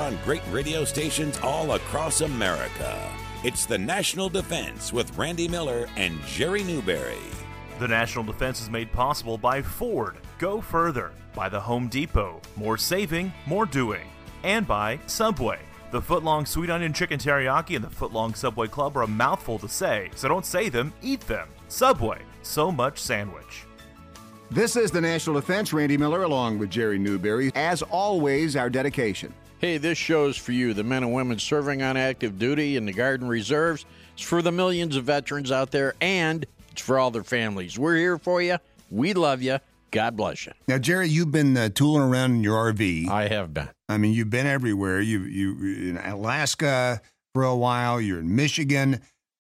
on great radio stations all across America. It's the National Defense with Randy Miller and Jerry Newberry. The National Defense is made possible by Ford, Go Further, by the Home Depot, more saving, more doing, and by Subway. The footlong sweet onion chicken teriyaki and the footlong Subway Club are a mouthful to say, so don't say them, eat them. Subway, so much sandwich. This is the National Defense. Randy Miller along with Jerry Newberry. As always, our dedication. Hey, this show's for you, the men and women serving on active duty in the Guard and Reserves. It's for the millions of veterans out there, and it's for all their families. We're here for you. We love you. God bless you. Now, Jerry, you've been tooling around in your RV. I have been. I mean, you've been everywhere. You in Alaska for a while. You're in Michigan.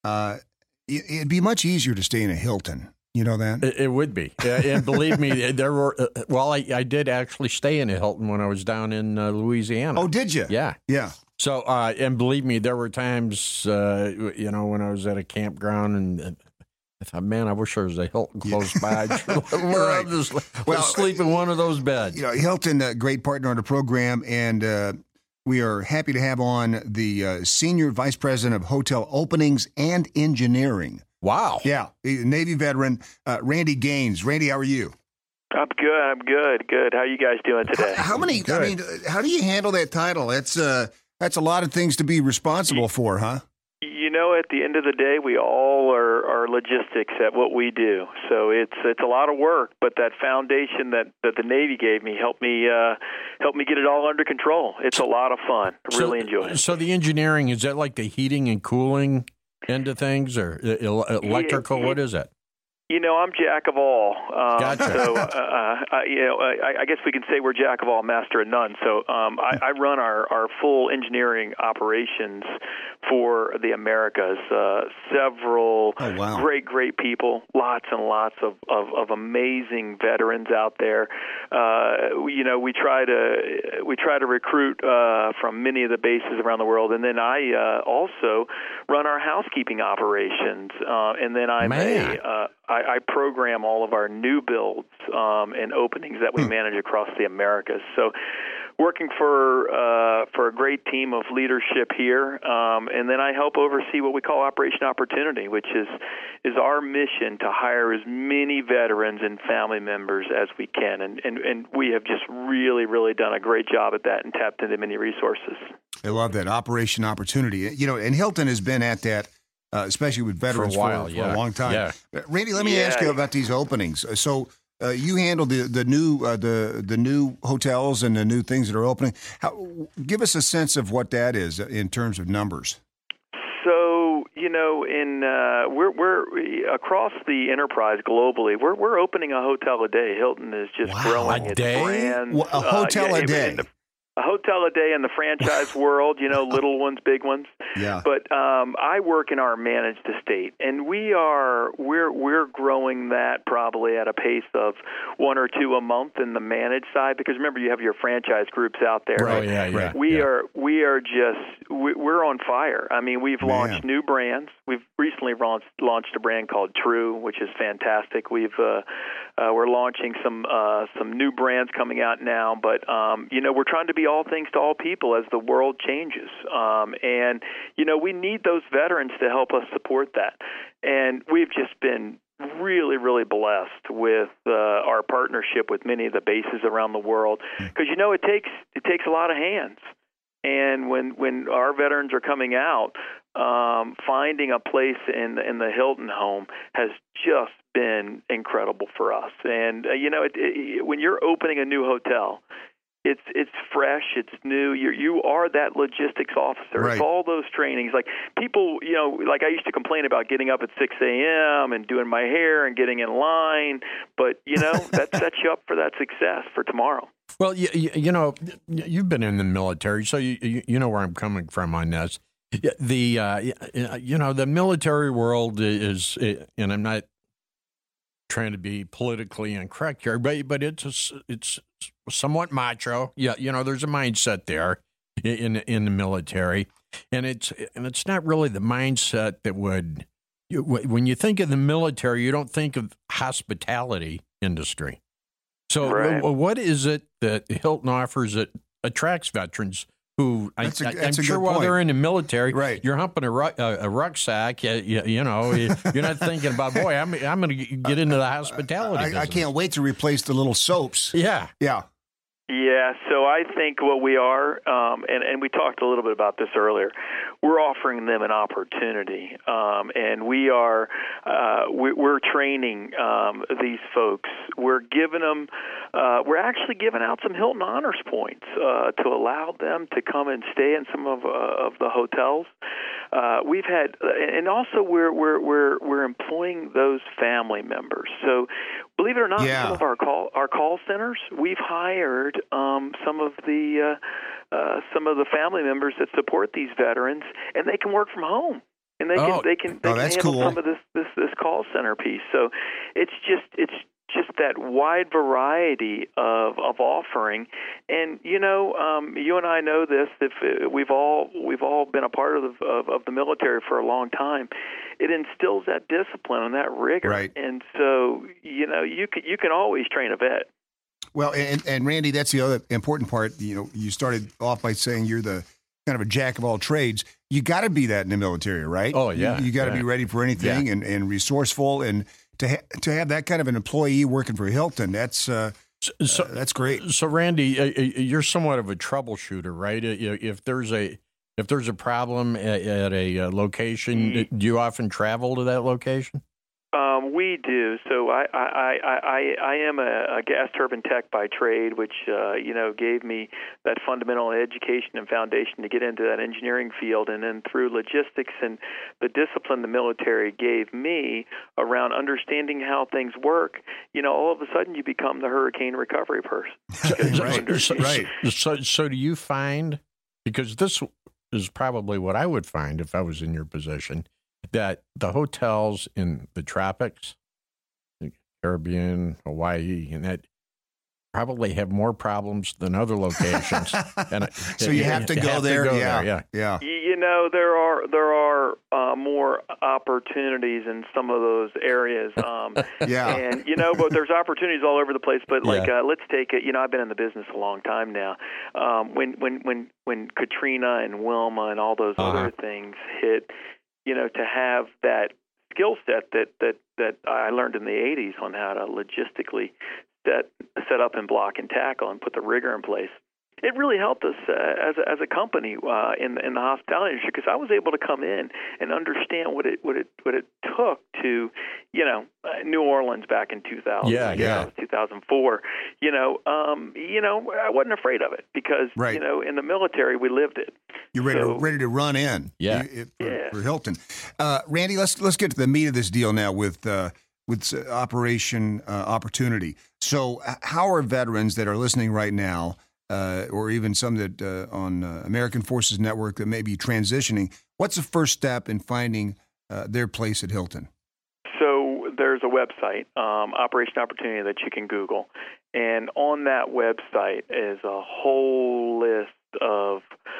It'd be much easier to stay in a Hilton. You know that? It would be. And believe me, there were, I did actually stay in a Hilton when I was down in Louisiana. Oh, did you? Yeah. Yeah. So, and believe me, there were times, when I was at a campground and I thought, man, I wish there was a Hilton close by. I'd love to sleep in one of those beds. You know, Hilton, a great partner on the program, and we are happy to have on the Senior Vice President of Hotel Openings and Engineering. Wow. Yeah, Navy veteran, Randy Gaines. Randy, how are you? I'm good. How are you guys doing today? How do you handle that title? That's a lot of things to be responsible for, huh? You know, at the end of the day, we all are logistics at what we do. So it's a lot of work, but that foundation that the Navy gave me helped me get it all under control. It's a lot of fun. I really enjoy it. So the engineering, is that like the heating and cooling end of things, or electrical? What is it? You know, I'm jack of all. Gotcha. So, I guess we can say we're jack of all, master of none. So I run our full engineering operations for the Americas. Several great people, lots and lots of amazing veterans out there. We try to recruit from many of the bases around the world, and then I also run our housekeeping operations, and then I program all of our new builds and openings that we manage across the Americas. So working for a great team of leadership here, and then I help oversee what we call Operation Opportunity, which is our mission to hire as many veterans and family members as we can. And we have just really, really done a great job at that and tapped into many resources. I love that, Operation Opportunity. You know, and Hilton has been at that, especially with veterans for a long time. Yeah. Randy, let me ask you about these openings. So you handle the new hotels and the new things that are opening. Give us a sense of what that is in terms of numbers. So, we're across the enterprise globally. We're opening a hotel a day. Hilton is just growing its brand. A hotel a day. A hotel a day in the franchise world, little ones, big ones. Yeah. But I work in our managed estate, and we're growing that probably at a pace of one or two a month in the managed side. Because remember, you have your franchise groups out there. Right. Yeah. We're on fire. I mean, we've launched new brands. We've recently launched a brand called True, which is fantastic. We're launching some new brands coming out now, but we're trying to be all things to all people as the world changes. We need those veterans to help us support that. And we've just been really, really blessed with our partnership with many of the bases around the world, because it takes a lot of hands. And when our veterans are coming out, finding a place in the Hilton home has just been incredible for us. And when you're opening a new hotel, it's fresh, it's new. You are that logistics officer. Right. It's all those trainings. Like people, like I used to complain about getting up at 6 a.m. and doing my hair and getting in line, but that sets you up for that success for tomorrow. Well, you've been in the military, so you know where I'm coming from on this. The military world is, and I'm not trying to be politically incorrect here, but it's somewhat macho. Yeah, there's a mindset there in the military, and it's not really the mindset that would. When you think of the military, you don't think of hospitality industry. So, what is it that Hilton offers that attracts veterans who I'm sure while they're in the military, right. You're humping a rucksack. You know, you're not thinking about, boy, I'm going to get into the hospitality business. I can't wait to replace the little soaps. Yeah. Yeah, so I think what we are, and we talked a little bit about this earlier, we're offering them an opportunity, and we're training these folks. We're giving them, we're actually giving out some Hilton Honors points to allow them to come and stay in some of the hotels. We've had, and also we're employing those family members. So, believe it or not, some of our call centers, we've hired some of the family members that support these veterans, and they can work from home, and they can handle some of this call center piece. So it's just that wide variety of offering, and you and I know this. If we've all been a part of the military for a long time, it instills that discipline and that rigor, right. And so you can always train a vet. Well, and Randy, that's the other important part. You started off by saying you're the kind of a jack of all trades. You got to be that in the military, right? Oh yeah, you got to be ready for anything and resourceful, and to have that kind of an employee working for Hilton, that's great. So Randy, you're somewhat of a troubleshooter, right? If there's a problem at a location, do you often travel to that location? We do. So I am a gas turbine tech by trade, which gave me that fundamental education and foundation to get into that engineering field, and then through logistics and the discipline the military gave me around understanding how things work, all of a sudden you become the hurricane recovery person. Right. So do you find, because this is probably what I would find if I was in your position, that the hotels in the tropics, the Caribbean, Hawaii, and that probably have more problems than other locations. So you have to go there. Yeah. There are more opportunities in some of those areas. And but there's opportunities all over the place. But let's take it. I've been in the business a long time now. When Katrina and Wilma and all those other things hit, to have that skill set that I learned in the 80s on how to logistically set up and block and tackle and put the rigor in place. It really helped us as a company in the hospitality industry, because I was able to come in and understand what it took to New Orleans back in 2000, 2004. I wasn't afraid of it because in the military we lived it. You're ready to run in. For Hilton. Randy, let's get to the meat of this deal now with Operation Opportunity. So, how are veterans that are listening right now, or even some that on American Forces Network that may be transitioning, what's the first step in finding their place at Hilton? So there's a website, Operation Opportunity, that you can Google, and on that website is a whole list of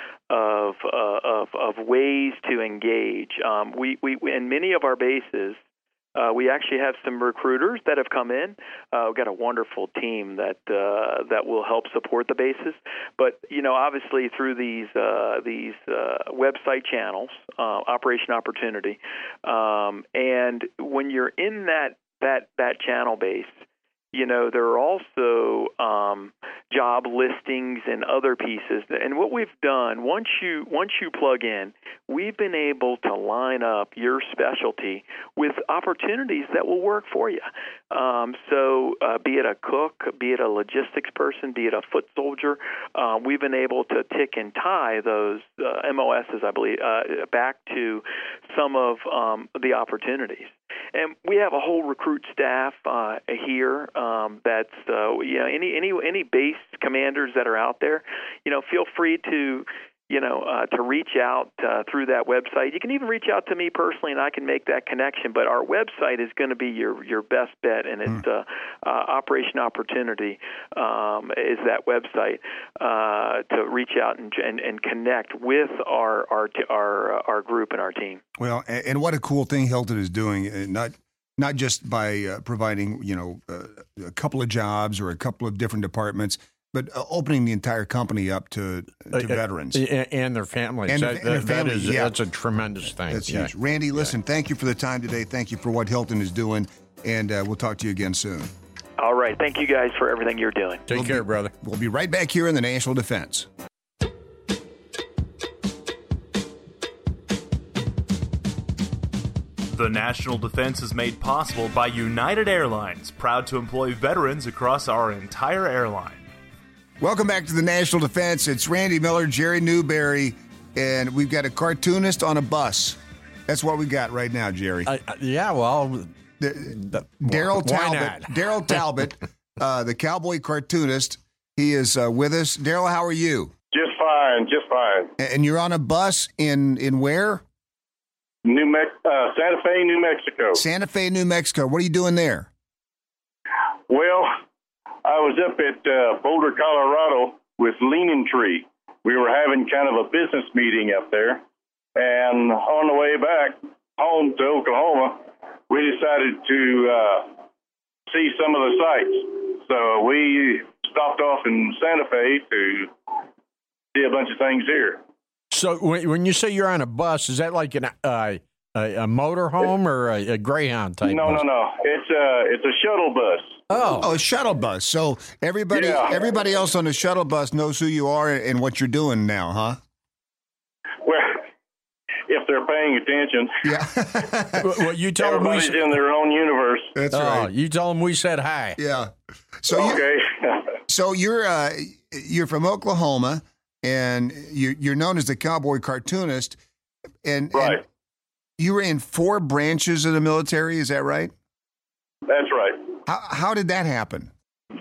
ways to engage. We in many of our bases. We actually have some recruiters that have come in. We've got a wonderful team that will help support the bases. But obviously through these website channels, Operation Opportunity, and when you're in that channel base, there are also job listings and other pieces. And what we've done, once you plug in, we've been able to line up your specialty with opportunities that will work for you. So be it a cook, be it a logistics person, be it a foot soldier, we've been able to tick and tie those MOSs, I believe, back to some of the opportunities. And we have a whole recruit staff here. That's any base commanders that are out there. Feel free to reach out through that website. You can even reach out to me personally, and I can make that connection. But our website is going to be your best bet, and it's Operation Opportunity is that website to reach out and connect with our group and our team. Well, and what a cool thing Hilton is doing, not just by providing a couple of jobs or a couple of different departments. but opening the entire company up to veterans and their families. And their families, that's a tremendous thing. That's huge. Randy, listen, thank you for the time today. Thank you for what Hilton is doing, and we'll talk to you again soon. All right. Thank you guys for everything you're doing. Take care, brother. We'll be right back here in the National Defense. The National Defense is made possible by United Airlines, proud to employ veterans across our entire airline. Welcome back to the National Defense. It's Randy Miller, Jerry Newberry, and we've got a cartoonist on a bus. That's what we got right now, Jerry. Daryl Talbot. Daryl Talbot, the cowboy cartoonist. He is with us. Daryl, how are you? Just fine. And you're on a bus in where? Santa Fe, New Mexico. Santa Fe, New Mexico. What are you doing there? Well, I was up at Boulder, Colorado with Leaning Tree. We were having kind of a business meeting up there. And on the way back home to Oklahoma, we decided to see some of the sights. So we stopped off in Santa Fe to see a bunch of things here. So when you say you're on a bus, is that like a motorhome or a Greyhound type? No. It's a shuttle bus. Oh, a shuttle bus. So everybody else on the shuttle bus knows who you are and what you're doing now, huh? Well, if they're paying attention. Yeah. Well, you tell them everybody's in their own universe. That's right. You tell them we said hi. Yeah. So okay. So you're from Oklahoma. And you're known as the cowboy cartoonist, and you were in 4 branches of the military. Is that right? That's right. How did that happen? Boy,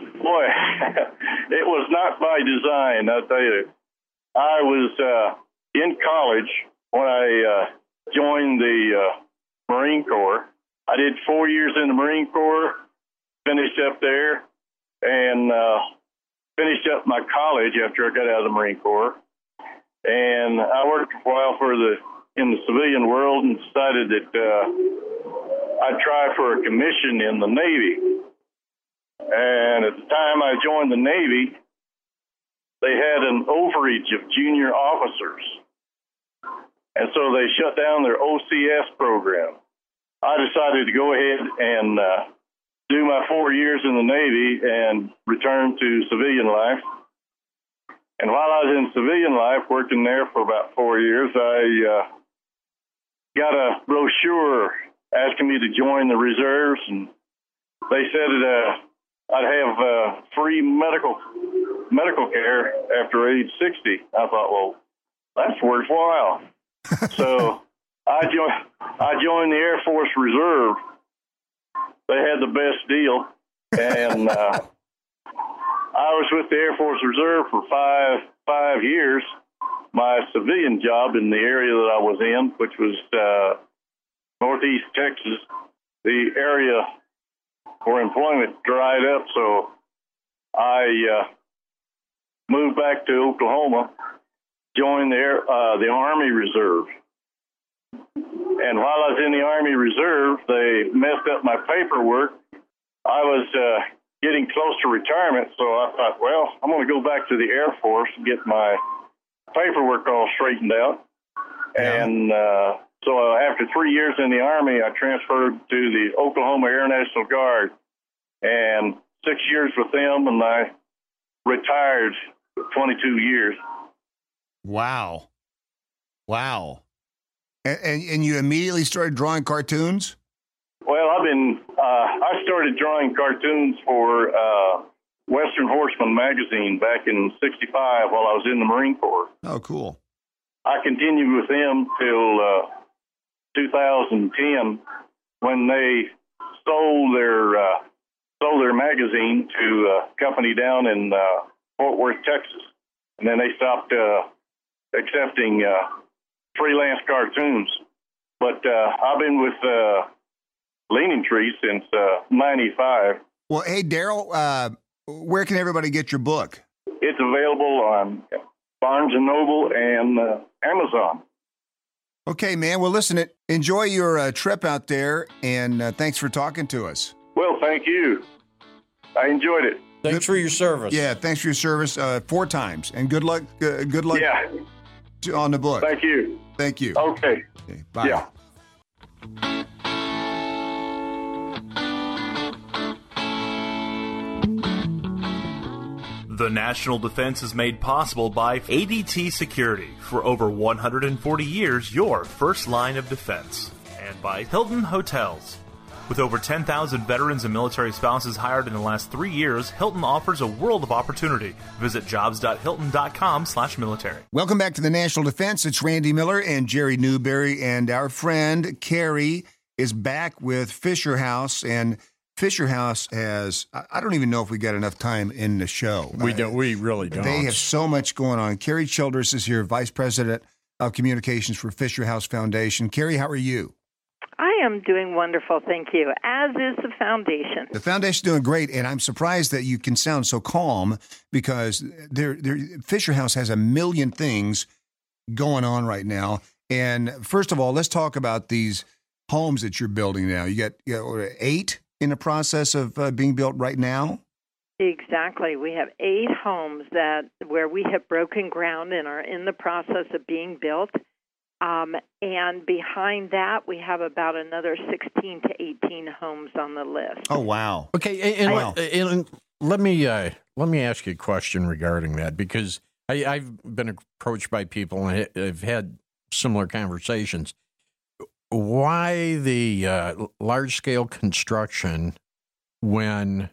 it was not by design. I'll tell you. I was in college when I joined the Marine Corps. I did 4 years in the Marine Corps, finished up there, and finished up my college after I got out of the Marine Corps, and I worked a while in the civilian world and decided that I'd try for a commission in the Navy. And at the time I joined the Navy, they had an overage of junior officers, and so they shut down their OCS program. I decided to go ahead and do my 4 years in the Navy and return to civilian life. And while I was in civilian life, working there for about 4 years, I got a brochure asking me to join the reserves, and they said I'd have free medical care after age 60. I thought, well, that's worthwhile. So I joined the Air Force Reserve. They had the best deal, and I was with the Air Force Reserve for five years. My civilian job in the area that I was in, which was northeast Texas, the area for employment dried up, so I moved back to Oklahoma, joined the Army Reserve. And while I was in the Army Reserve, they messed up my paperwork. I was getting close to retirement, so I thought, well, I'm going to go back to the Air Force and get my paperwork all straightened out. Yeah. And so after 3 years in the Army, I transferred to the Oklahoma Air National Guard, and 6 years with them, and I retired 22 years. Wow. And you immediately started drawing cartoons? Well, I started drawing cartoons for Western Horseman magazine back in '65 while I was in the Marine Corps. Oh, cool. I continued with them till 2010 when they sold their magazine to a company down in Fort Worth, Texas. And then they stopped accepting freelance cartoons. But I've been with Leaning Tree since '95. Well, hey, Daryl, where can everybody get your book? It's available on Barnes & Noble and Amazon. Okay, man. Well, listen, enjoy your trip out there, and thanks for talking to us. Well, thank you. I enjoyed it. Thanks for your service. Yeah, thanks for your service 4 times, and good luck. Good luck. Yeah. On the book. Thank you. Thank you. Okay. Bye. Yeah. The national defense is made possible by ADT Security. For over 140 years, your first line of defense. And by Hilton Hotels. With over 10,000 veterans and military spouses hired in the last 3 years, Hilton offers a world of opportunity. Visit jobs.hilton.com/military. Welcome back to the National Defense. It's Randy Miller and Jerry Newberry, and our friend Carrie is back with Fisher House. And Fisher House has, I don't even know if we got enough time in the show. We don't. We really don't. They have so much going on. Carrie Childress is here, Vice President of Communications for Fisher House Foundation. Carrie, how are you? I am doing wonderful, thank you, as is the foundation. The foundation's doing great, and I'm surprised that you can sound so calm because Fisher House has a million things going on right now. And first of all, let's talk about these homes that you're building now. You got 8 in the process of being built right now? Exactly. We have 8 homes where we have broken ground and are in the process of being built. And behind that, we have about another 16 to 18 homes on the list. Oh, wow. Okay, and let me ask you a question regarding that, because I've been approached by people and I've had similar conversations. Why the large-scale construction when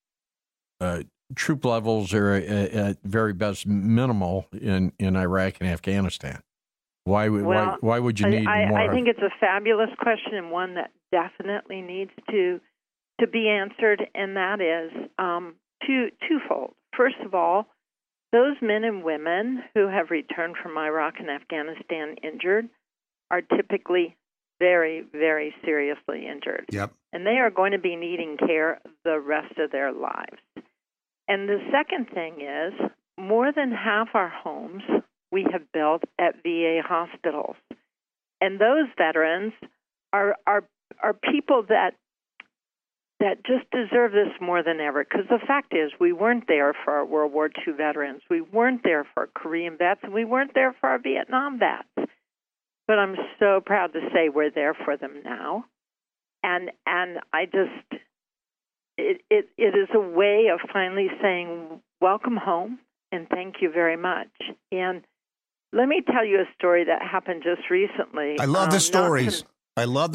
troop levels are at very best minimal in Iraq and Afghanistan? Why would you need more? I think it's a fabulous question and one that definitely needs to be answered, and that is twofold. First of all, those men and women who have returned from Iraq and Afghanistan injured are typically very, very seriously injured. Yep. And they are going to be needing care the rest of their lives. And the second thing is, more than half our homes we have built at VA hospitals. And those veterans are people that just deserve this more than ever. Because the fact is, we weren't there for our World War II veterans. We weren't there for our Korean vets, and we weren't there for our Vietnam vets. But I'm so proud to say we're there for them now. And I just, it is a way of finally saying, welcome home, and thank you very much. And let me tell you a story that happened just recently. I love the stories. Not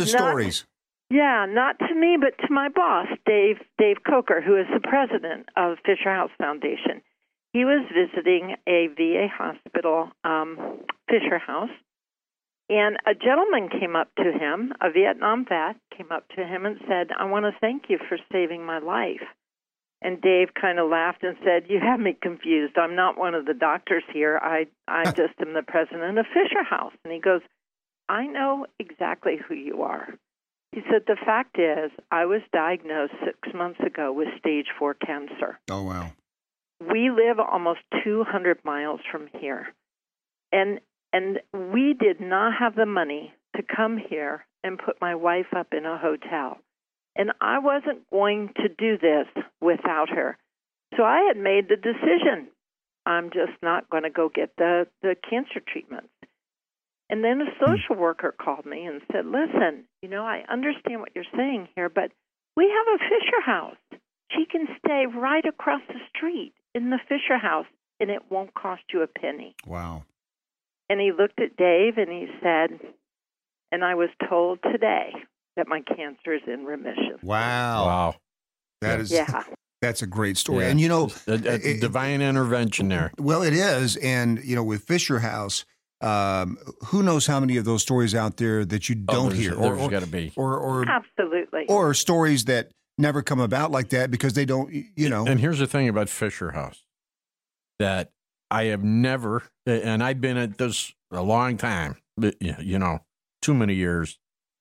to me, but to my boss, Dave Coker, who is the president of Fisher House Foundation. He was visiting a VA hospital, Fisher House, and a gentleman came up to him, a Vietnam vet, came up to him and said, I want to thank you for saving my life. And Dave kind of laughed and said, you have me confused. I'm not one of the doctors here. I just am the president of Fisher House. And he goes, I know exactly who you are. He said, the fact is, I was diagnosed 6 months ago with stage 4 cancer. Oh, wow. We live almost 200 miles from here. And we did not have the money to come here and put my wife up in a hotel. And I wasn't going to do this without her. So I had made the decision. I'm just not going to go get the cancer treatments. And then a social worker called me and said, listen, I understand what you're saying here, but we have a Fisher House. She can stay right across the street in the Fisher House, and it won't cost you a penny. Wow. And he looked at Dave and he said, and I was told today that my cancer is in remission. Wow. That's a great story. Yeah. And, a divine intervention there. Well, it is. And, with Fisher House, who knows how many of those stories out there that you don't hear. There's got to be. Or absolutely. Or stories that never come about like that because they don't, And here's the thing about Fisher House, that I have never, and I've been at this a long time, too many years.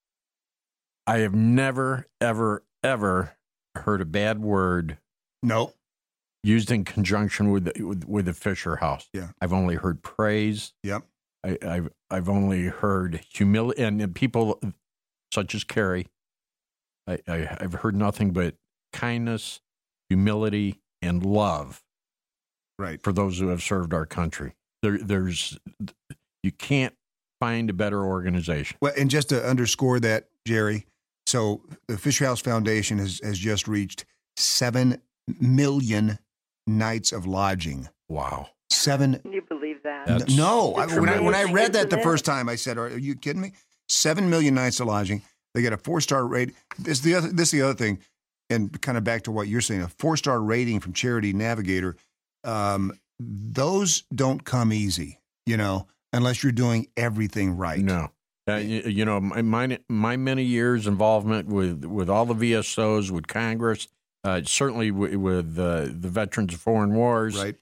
I have never, ever, ever heard a bad word. No. Used in conjunction with the Fisher House. Yeah. I've only heard praise. Yep. I've only heard humility, and people such as Carrie. I've heard nothing but kindness, humility, and love right for those who have served our country. You can't find a better organization. Well, and just to underscore that, Jerry, so the Fisher House Foundation has just reached 7 million nights of lodging. Wow. 7. Can you believe that? No. When I read that the first time, I said, "Are you kidding me?" 7 million nights of lodging. They get a 4-star rate. This is the other thing, and kind of back to what you're saying, a 4-star rating from Charity Navigator. Those don't come easy, unless you're doing everything right. No. My many years involvement with all the VSOs, with Congress, certainly with the Veterans of Foreign Wars. Right.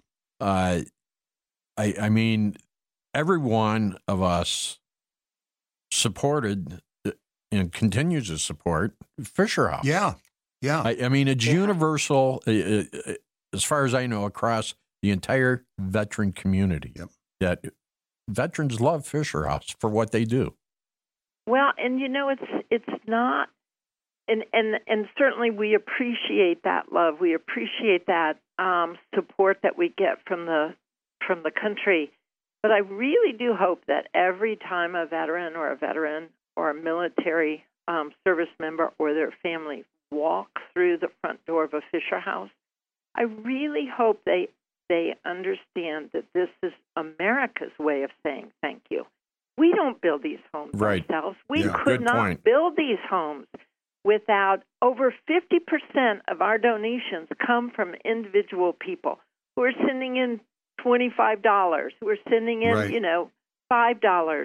I mean, every one of us supported and continues to support Fisher House. Yeah. I mean, it's universal, as far as I know, across the entire veteran community. Yep. That veterans love Fisher House for what they do. Well, and it's not, and certainly we appreciate that love. We appreciate that support that we get from the country. But I really do hope that every time a veteran or a military service member or their family walk through the front door of a Fisher House, I really hope they understand that this is America's way of saying thank you. We don't build these homes ourselves. We could not build these homes without over 50% of our donations come from individual people who are sending in $25, who are sending in, $5.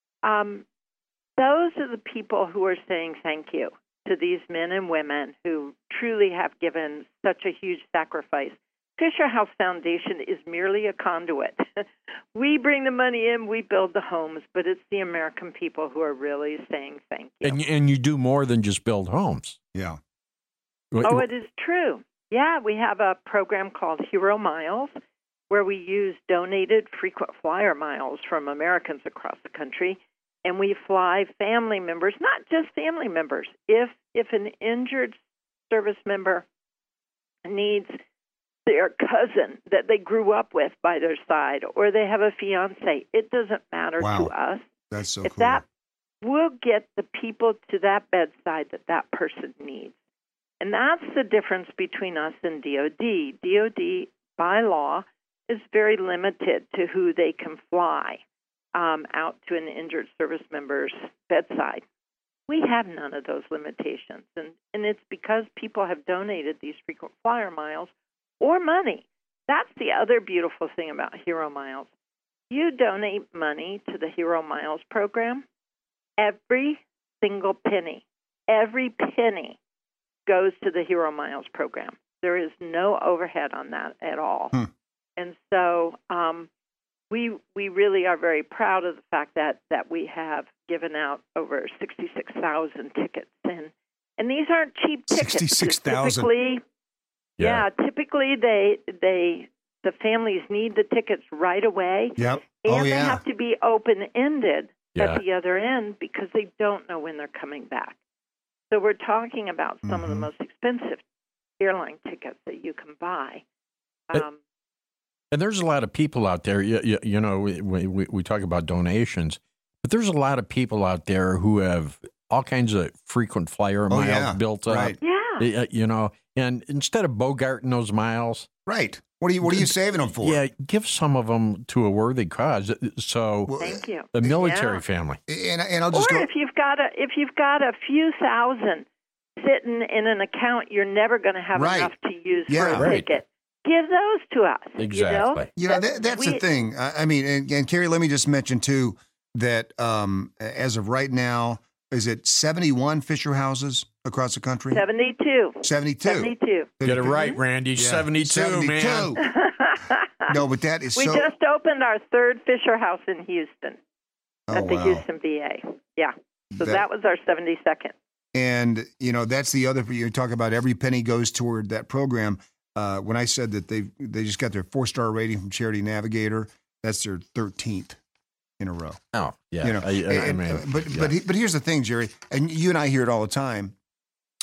Those are the people who are saying thank you to these men and women who truly have given such a huge sacrifice. Fisher House Foundation is merely a conduit. We bring the money in, we build the homes, but it's the American people who are really saying thank you. And you do more than just build homes. Yeah. Oh, it is true. Yeah, we have a program called Hero Miles, where we use donated frequent flyer miles from Americans across the country, and we fly family members, not just family members. If an injured service member needs their cousin that they grew up with by their side, or they have a fiance, it doesn't matter to us. That's so cool. That will get the people to that bedside that person needs. And that's the difference between us and DOD. DOD, by law, is very limited to who they can fly out to an injured service member's bedside. We have none of those limitations, and it's because people have donated these frequent flyer miles or money. That's the other beautiful thing about Hero Miles. You donate money to the Hero Miles program, every single penny goes to the Hero Miles program. There is no overhead on that at all. And so we really are very proud of the fact that we have given out over 66,000 tickets. And these aren't cheap tickets. 66,000. Typically the families need the tickets right away. Yep. And they have to be open-ended at the other end because they don't know when they're coming back. So we're talking about some of the most expensive airline tickets that you can buy. And there's a lot of people out there, we talk about donations, but there's a lot of people out there who have all kinds of frequent flyer miles built up. Right. Yeah. And instead of bogarting those miles. Right. What are you saving them for? Yeah, give some of them to a worthy cause. So thank you. The military family. And I'll just if you've got a few thousand sitting in an account you're never going to have enough to use for a ticket. Give those to us. Exactly. That's the thing. I mean, and Carrie, let me just mention too that as of right now, is it 71 Fisher houses across the country? 72. 72. Get it right, Randy. Yeah. 72, man. No, but that is we just opened our third Fisher House in Houston at the Houston VA. Yeah. So that was our 72nd. And, that's the other, you talk about every penny goes toward that program. When I said that they just got their 4-star rating from Charity Navigator, that's their 13th in a row. Oh, yeah. But here's the thing, Jerry, and you and I hear it all the time.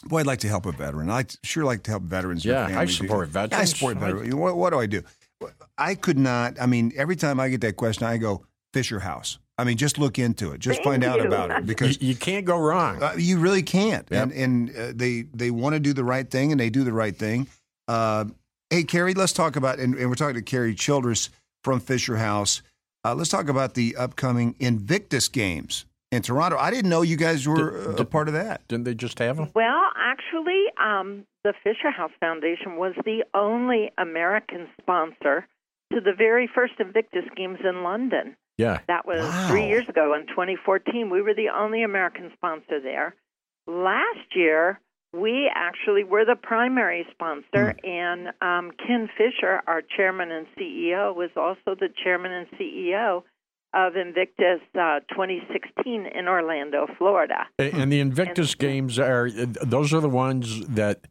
Boy, I'd like to help a veteran. I'd sure like to help veterans. Yeah, and I support veterans. I support veterans. What do I do? I could not. I mean, every time I get that question, I go, Fisher House. I mean, just look into it. Just find out about it, because you can't go wrong. You really can't. Yep. And they want to do the right thing, and they do the right thing. Hey, Carrie, let's talk about, and we're talking to Carrie Childress from Fisher House. Let's talk about the upcoming Invictus Games in Toronto. I didn't know you guys were a part of that. Didn't they just have them? Well, actually, the Fisher House Foundation was the only American sponsor to the very first Invictus Games in London. Yeah. That was 3 years ago in 2014. We were the only American sponsor there. Last year, we actually were the primary sponsor, and Ken Fisher, our chairman and CEO, was also the chairman and CEO of Invictus 2016 in Orlando, Florida. And the Invictus Games those are the ones that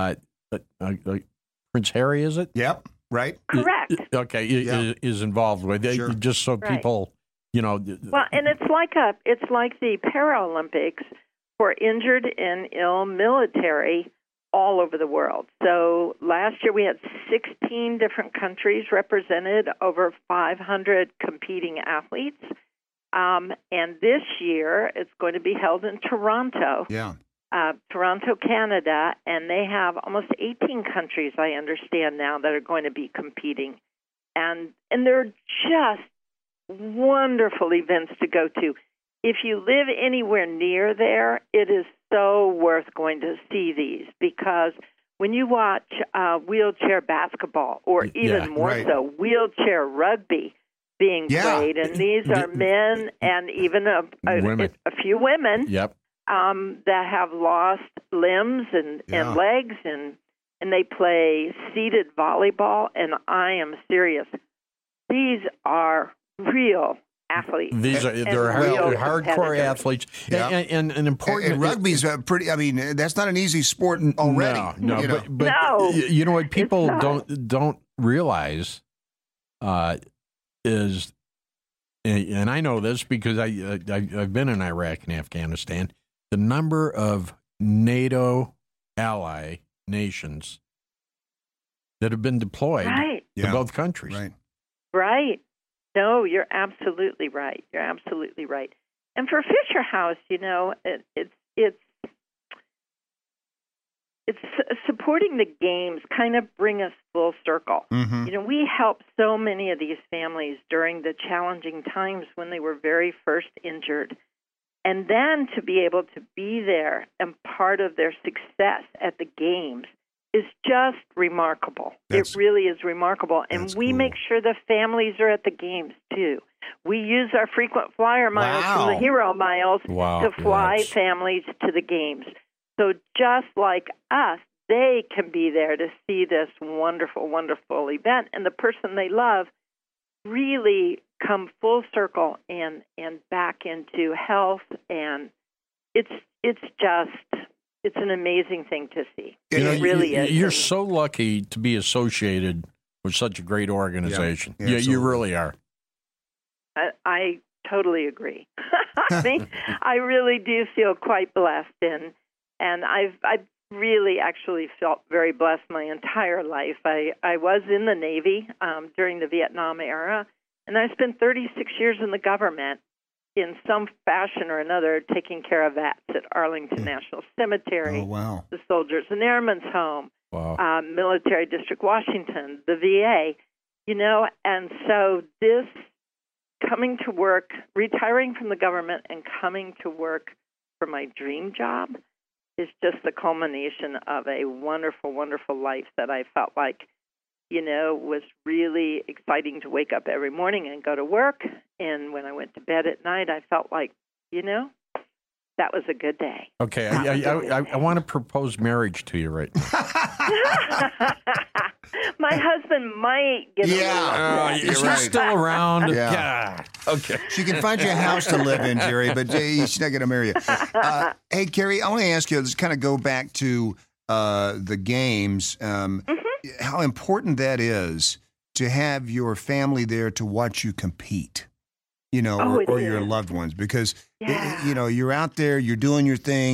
Prince Harry, is it? Yep. Right. Correct. Okay, is involved with it, Sure. just so people, Well, and it's like the Paralympics for injured and ill military all over the world. So last year we had 16 different countries represented, over 500 competing athletes, and this year it's going to be held in Toronto. Yeah. Toronto, Canada, and they have almost 18 countries, I understand now, that are going to be competing. And they're just wonderful events to go to. If you live anywhere near there, it is so worth going to see these, because when you watch wheelchair basketball, or even more so, wheelchair rugby being played, and these are men and even a few women. Yep. That have lost limbs and legs, and they play seated volleyball, and I am serious. These are real athletes. They're hardcore athletes. Yeah. And important. And rugby's pretty. I mean, that's not an easy sport already. No. But you know what people don't realize is, and I know this because I've been in Iraq and Afghanistan. The number of NATO ally nations that have been deployed to both countries. Right. No, you're absolutely right. You're absolutely right. And for Fisher House, it's supporting the games kind of bring us full circle. Mm-hmm. We helped so many of these families during the challenging times when they were very first injured. And then to be able to be there and part of their success at the games is just remarkable. It really is remarkable. And we make sure the families are at the games, too. We use our frequent flyer miles from the Hero Miles to fly families to the games. So just like us, they can be there to see this wonderful, wonderful event. And the person they love really come full circle and back into health, and it's an amazing thing to see. It really is. You're so lucky to be associated with such a great organization. Yeah, you really are. I totally agree. I really do feel quite blessed, and I've really actually felt very blessed my entire life. I was in the Navy during the Vietnam era, and I spent 36 years in the government in some fashion or another taking care of vets at Arlington National Cemetery, the Soldiers and Airmen's Home, Military District Washington, the VA, and so this coming to work, retiring from the government and coming to work for my dream job is just the culmination of a wonderful, wonderful life that I felt like, was really exciting to wake up every morning and go to work. And when I went to bed at night, I felt like, that was a good day. Okay, I want to propose marriage to you right now. My husband might get a little she's still around. Yeah. Okay. She can find you a house to live in, Jerry, but she's not going to marry you. Hey, Carrie, I want to ask you, let's kind of go back to the games, how important that is to have your family there to watch you compete, or your loved ones, because, you're out there, you're doing your thing.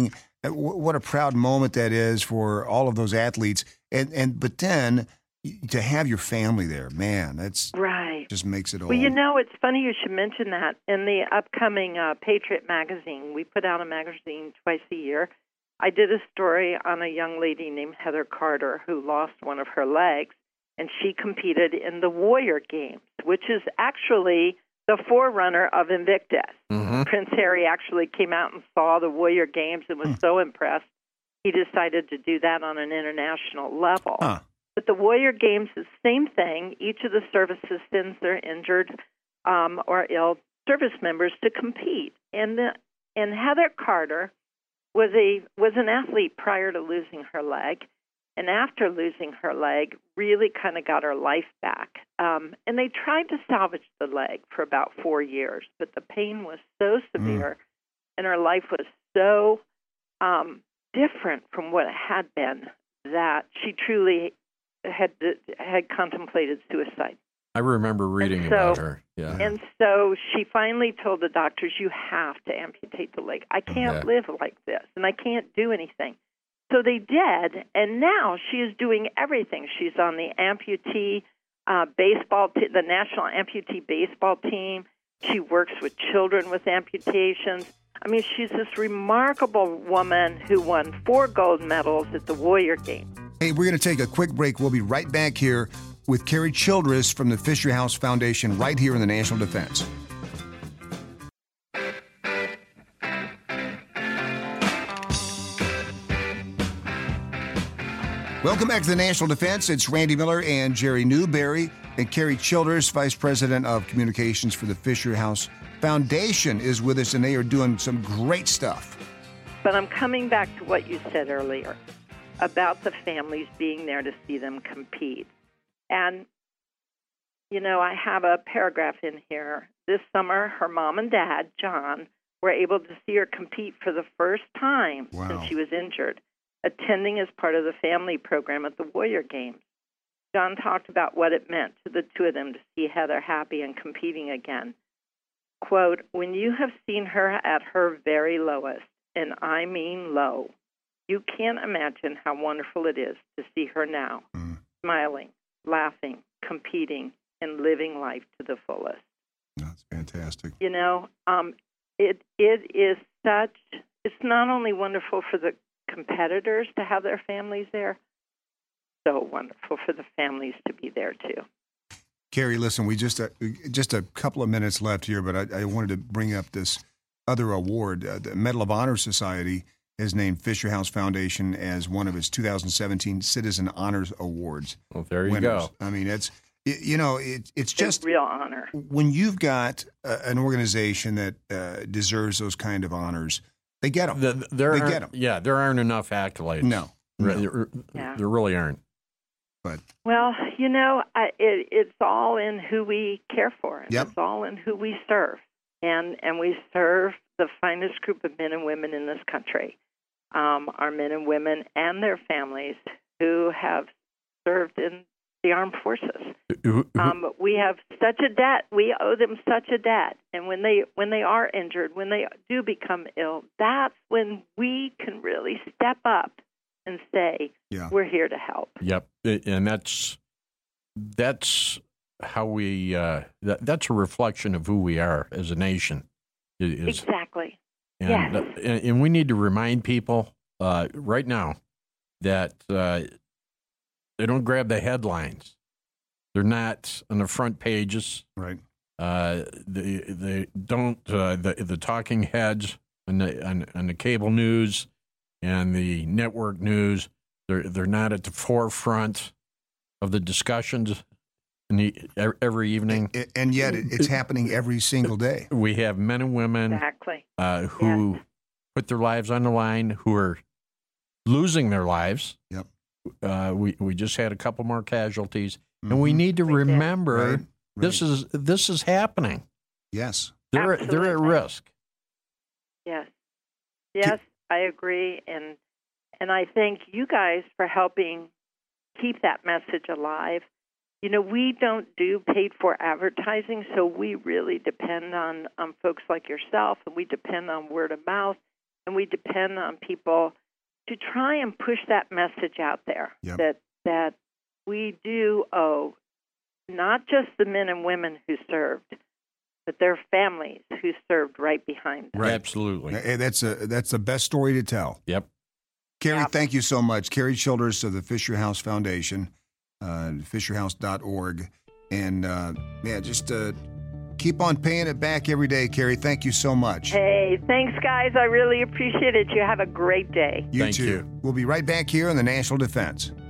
What a proud moment that is for all of those athletes. But then to have your family there, man, that's right. Just makes it all. Well, it's funny you should mention that. In the upcoming Patriot magazine, we put out a magazine twice a year. I did a story on a young lady named Heather Carter who lost one of her legs, and she competed in the Warrior Games, which is actually the forerunner of Invictus. Mm-hmm. Prince Harry actually came out and saw the Warrior Games and was so impressed, he decided to do that on an international level. Huh. But the Warrior Games is the same thing. Each of the services sends their injured or ill service members to compete. And Heather Carter was an athlete prior to losing her leg, and after losing her leg, really kind of got her life back. And they tried to salvage the leg for about 4 years, but the pain was so severe, and her life was so different from what it had been that she truly had contemplated suicide. I remember reading about her. Yeah. And so she finally told the doctors, you have to amputate the leg. I can't live like this, and I can't do anything. So they did, and now she is doing everything. She's on the amputee baseball, the National Amputee Baseball Team. She works with children with amputations. I mean, she's this remarkable woman who won 4 gold medals at the Warrior Games. Hey, we're going to take a quick break. We'll be right back here with Carrie Childress from the Fisher House Foundation right here in the National Defense. Welcome back to the National Defense. It's Randy Miller and Jerry Newberry, and Carrie Childress, Vice President of Communications for the Fisher House Foundation, is with us, and they are doing some great stuff. But I'm coming back to what you said earlier about the families being there to see them compete. And, I have a paragraph in here. This summer, her mom and dad, John, were able to see her compete for the first time since she was injured, attending as part of the family program at the Warrior Games. John talked about what it meant to the two of them to see Heather happy and competing again. Quote, when you have seen her at her very lowest, and I mean low, you can't imagine how wonderful it is to see her now, smiling, laughing, competing, and living life to the fullest. That's fantastic. It is it's not only wonderful for the competitors to have their families there, so wonderful for the families to be there too. Carrie, listen, we just a couple of minutes left here, but I wanted to bring up this other award. The Medal of Honor Society has named Fisher House Foundation as one of its 2017 Citizen Honors Awards. Well, there you winners. go. I mean, it's just a real honor. When you've got an organization that deserves those kind of honors, they get them. They get them. Yeah, there aren't enough accolades. No. There really aren't. But it's all in who we care for. And It's all in who we serve. And we serve the finest group of men and women in this country, our men and women and their families who have served in the armed forces. We have such a debt. We owe them such a debt. And when they are injured, when they do become ill, that's when we can really step up and say, we're here to help. Yep. And that's how we, that's a reflection of who we are as a nation. Exactly. And, and we need to remind people right now that they don't grab the headlines. They're not on the front pages. Right. They don't, the talking heads on the cable news and the network news, they're not at the forefront of the discussions every evening. And yet it's happening every single day. We have men and women who put their lives on the line, who are losing their lives. Yep. We just had a couple more casualties, and we need to remember this is happening. Yes. They're at risk. Yes. Yes, I agree, and I thank you guys for helping keep that message alive. We don't do paid-for advertising, so we really depend on folks like yourself, and we depend on word of mouth. and we depend on people to try and push that message out there that we do owe not just the men and women who served, but their families who served right behind them. Right. Absolutely. That's the best story to tell. Yep. Carrie, thank you so much. Carrie Childers of the Fisher House Foundation, fisherhouse.org. And, just keep on paying it back every day, Carrie. Thank you so much. Hey, thanks, guys. I really appreciate it. You have a great day. You too. We'll be right back here on the National Defense.